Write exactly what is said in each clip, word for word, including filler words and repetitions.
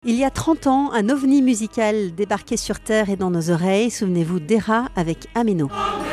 Il y a trente ans, un ovni musical débarquait sur Terre et dans nos oreilles. Souvenez-vous d'Era avec Ameno.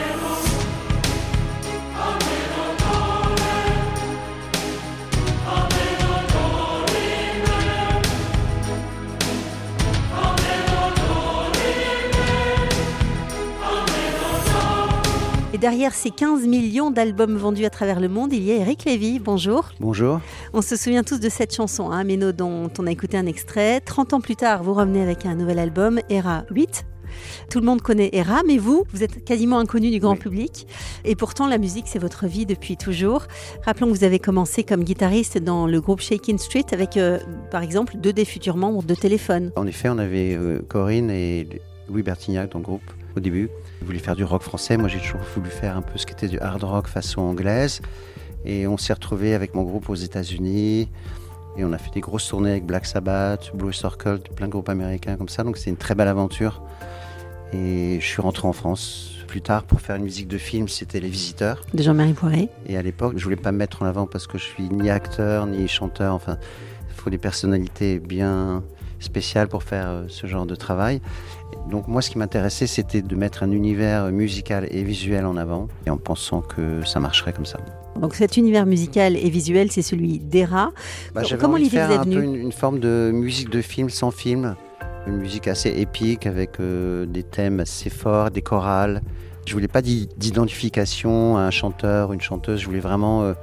Et derrière ces quinze millions d'albums vendus à travers le monde, il y a Eric Lévy. Bonjour. Bonjour. On se souvient tous de cette chanson, hein, Ameno, dont on a écouté un extrait. trente ans plus tard, vous revenez avec un nouvel album, Era huit. Tout le monde connaît Era, mais vous, vous êtes quasiment inconnu du grand oui. public. Et pourtant, la musique, c'est votre vie depuis toujours. Rappelons que vous avez commencé comme guitariste dans le groupe Shakin' Street avec, euh, par exemple, deux des futurs membres de Téléphone. En effet, on avait euh, Corinne et Louis Bertignac dans le groupe au début. Ils voulaient faire du rock français. Moi, j'ai toujours voulu faire un peu ce qui était du hard rock façon anglaise. Et on s'est retrouvés avec mon groupe aux États-Unis. Et on a fait des grosses tournées avec Black Sabbath, Blue Circle, plein de groupes américains comme ça. Donc, c'est une très belle aventure. Et je suis rentré en France plus tard pour faire une musique de film, c'était Les Visiteurs. De Jean-Marie Poiré. Et à l'époque, je voulais pas me mettre en avant parce que je suis ni acteur, ni chanteur. Enfin, il faut des personnalités bien spéciales pour faire ce genre de travail. Donc moi, ce qui m'intéressait, c'était de mettre un univers musical et visuel en avant, et en pensant que ça marcherait comme ça. Donc cet univers musical et visuel, c'est celui d'Era. Bah, j'avais Comment envie de l'idée faire vous est un venue peu une, une forme de musique de film sans film, une musique assez épique avec euh, des thèmes assez forts, des chorales. Je voulais pas d'identification à un chanteur, une chanteuse. Je voulais vraiment euh,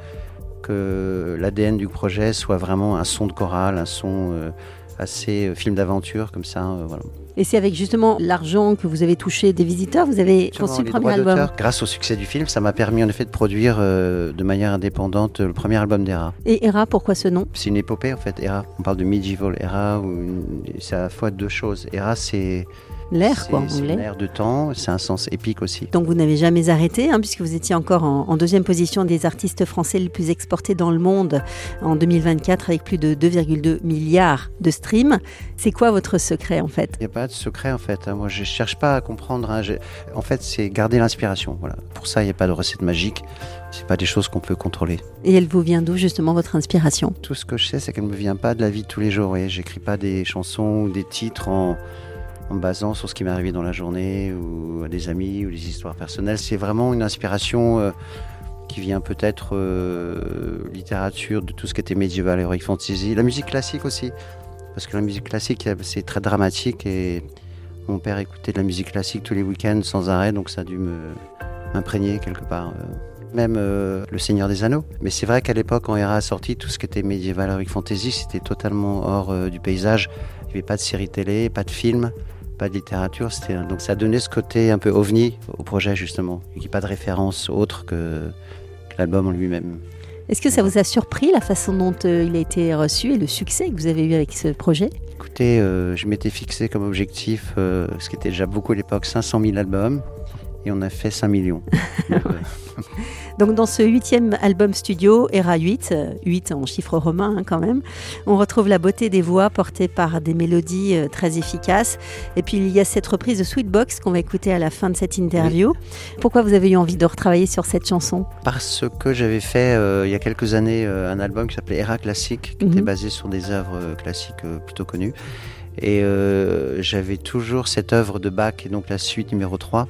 que l'A D N du projet soit vraiment un son de chorale, un son euh, assez euh, film d'aventure comme ça. Euh, voilà. Et c'est avec justement l'argent que vous avez touché des Visiteurs, vous avez Justement, conçu le les premier droits album. d'auteur, grâce au succès du film, ça m'a permis en effet de produire euh, de manière indépendante le premier album d'Era. Et Era, pourquoi ce nom ? C'est une épopée en fait, Era. On parle de medieval era, où une... c'est à la fois deux choses. Era, c'est l'air, quoi, en c'est anglais. une ère de temps, c'est un sens épique aussi. Donc vous n'avez jamais arrêté, hein, puisque vous étiez encore en, en deuxième position des artistes français les plus exportés dans le monde en deux mille vingt-quatre, avec plus de deux virgule deux milliards de streams. C'est quoi votre secret en fait ? Il n'y a pas de secret en fait. Moi, je ne cherche pas à comprendre. Hein. En fait, c'est garder l'inspiration. Voilà. Pour ça, il n'y a pas de recette magique. Ce n'est pas des choses qu'on peut contrôler. Et elle vous vient d'où justement votre inspiration ? Tout ce que je sais, c'est qu'elle ne me vient pas de la vie de tous les jours. Je n'écris pas des chansons ou des titres en... en me basant sur ce qui m'est arrivé dans la journée ou à des amis ou des histoires personnelles. C'est vraiment une inspiration euh, qui vient peut-être euh, littérature, de tout ce qui était médiéval, heroic fantasy, la musique classique aussi, parce que la musique classique c'est très dramatique et mon père écoutait de la musique classique tous les week-ends sans arrêt, donc ça a dû me, m'imprégner quelque part. Euh, même euh, Le Seigneur des Anneaux. Mais c'est vrai qu'à l'époque, quand Era a sorti, tout ce qui était médiéval, heroic fantasy, c'était totalement hors euh, du paysage. Il n'y avait pas de série télé, pas de film, pas de littérature. C'était, donc ça donnait ce côté un peu ovni au projet, justement. Il n'y a pas de référence autre que, que l'album en lui-même. Est-ce que ça vous a surpris, la façon dont euh, il a été reçu et le succès que vous avez eu avec ce projet ? Écoutez, euh, je m'étais fixé comme objectif, euh, ce qui était déjà beaucoup à l'époque, cinq cent mille albums. Et on a fait cinq millions. Donc, euh... Donc dans ce huitième album studio, Era huit, huit en chiffre romain hein, quand même, on retrouve la beauté des voix portées par des mélodies euh, très efficaces. Et puis il y a cette reprise de Sweetbox qu'on va écouter à la fin de cette interview. Oui. Pourquoi vous avez eu envie de retravailler sur cette chanson ? Parce que j'avais fait euh, il y a quelques années euh, un album qui s'appelait Era Classique, qui mm-hmm. était basé sur des œuvres euh, classiques euh, plutôt connues. Et euh, j'avais toujours cette œuvre de Bach, et donc la suite numéro trois,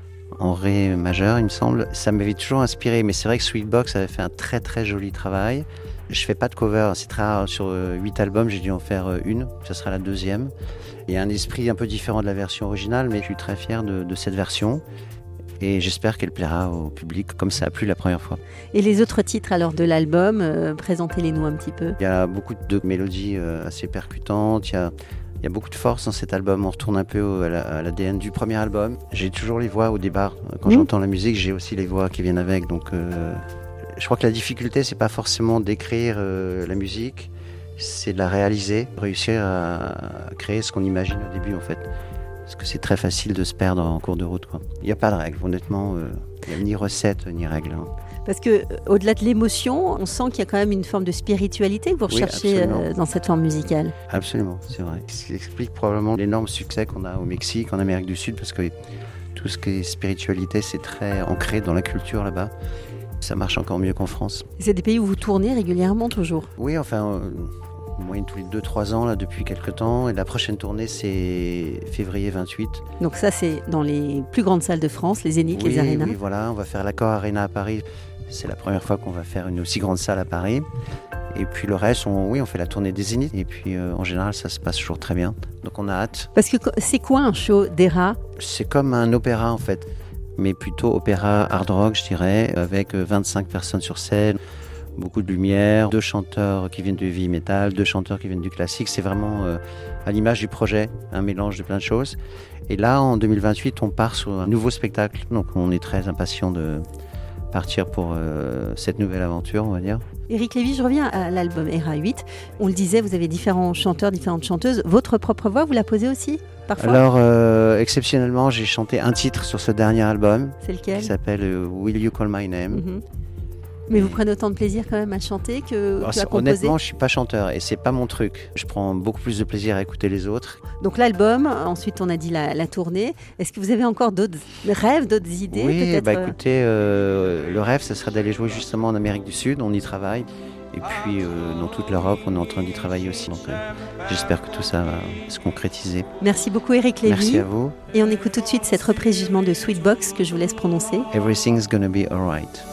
en ré majeur, il me semble. Ça m'avait toujours inspiré, mais c'est vrai que Sweetbox avait fait un très très joli travail. Je fais pas de cover, c'est très rare. Sur huit albums, j'ai dû en faire une, ça sera la deuxième. Il y a un esprit un peu différent de la version originale, mais je suis très fier de, de cette version. Et j'espère qu'elle plaira au public, comme ça a plu la première fois. Et les autres titres alors de l'album, euh, présentez-les-nous un petit peu. Il y a beaucoup de mélodies euh, assez percutantes, il y a... Il y a beaucoup de force dans cet album, on retourne un peu à l'A D N du premier album. J'ai toujours les voix au départ, quand mmh. j'entends la musique, j'ai aussi les voix qui viennent avec. Donc, euh, je crois que la difficulté, c'est pas forcément d'écrire euh, la musique, c'est de la réaliser, réussir à créer ce qu'on imagine au début en fait. Parce que c'est très facile de se perdre en cours de route, quoi. Il n'y a pas de règle, honnêtement, euh, il n'y a ni recette ni règle. Hein. Parce que au-delà de l'émotion, on sent qu'il y a quand même une forme de spiritualité que vous recherchez oui, euh, dans cette forme musicale. Absolument, c'est vrai. Ce qui explique probablement l'énorme succès qu'on a au Mexique, en Amérique du Sud, parce que tout ce qui est spiritualité, c'est très ancré dans la culture là-bas. Ça marche encore mieux qu'en France. C'est des pays où vous tournez régulièrement toujours ? Oui, enfin, euh, en moyenne tous les deux trois ans là, depuis quelques temps. Et la prochaine tournée, c'est février vingt-huit. Donc ça, c'est dans les plus grandes salles de France, les Zénith, oui, les Arénas. Oui, voilà, on va faire l'Accor Arena à Paris. C'est la première fois qu'on va faire une aussi grande salle à Paris. Et puis le reste, on, oui, on fait la tournée des Zénith. Et puis euh, en général, ça se passe toujours très bien. Donc on a hâte. Parce que c'est quoi un show d'Era ? C'est comme un opéra en fait, mais plutôt opéra hard rock, je dirais, avec vingt-cinq personnes sur scène, beaucoup de lumière, deux chanteurs qui viennent du heavy metal, deux chanteurs qui viennent du classique. C'est vraiment euh, à l'image du projet, un mélange de plein de choses. Et là, en deux mille vingt-huit, on part sur un nouveau spectacle. Donc on est très impatient de partir pour euh, cette nouvelle aventure, on va dire. Éric Lévy, je reviens à l'album Era huit. On le disait, vous avez différents chanteurs, différentes chanteuses. Votre propre voix, vous la posez aussi parfois ? Alors, euh, exceptionnellement, j'ai chanté un titre sur ce dernier album. C'est lequel ? Qui s'appelle euh, Will You Call My Name. Mm-hmm. Mais vous prenez autant de plaisir quand même à chanter que, Alors, que à composer ? Honnêtement, je ne suis pas chanteur et c'est pas mon truc. Je prends beaucoup plus de plaisir à écouter les autres. Donc l'album, ensuite on a dit la, la tournée. Est-ce que vous avez encore d'autres rêves, d'autres idées ? Oui, peut-être bah écoutez, euh, le rêve, ce serait d'aller jouer justement en Amérique du Sud. On y travaille. Et puis euh, dans toute l'Europe, on est en train d'y travailler aussi. Donc euh, j'espère que tout ça va se concrétiser. Merci beaucoup Éric Lévy. Merci à vous. Et on écoute tout de suite cette reprise justement de Sweetbox que je vous laisse prononcer. Everything's gonna be alright.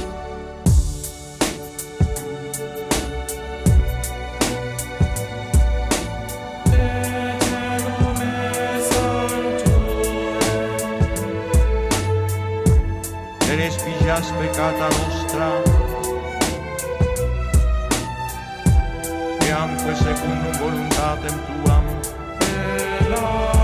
Peccata nostra e anche secundum voluntatem tuam.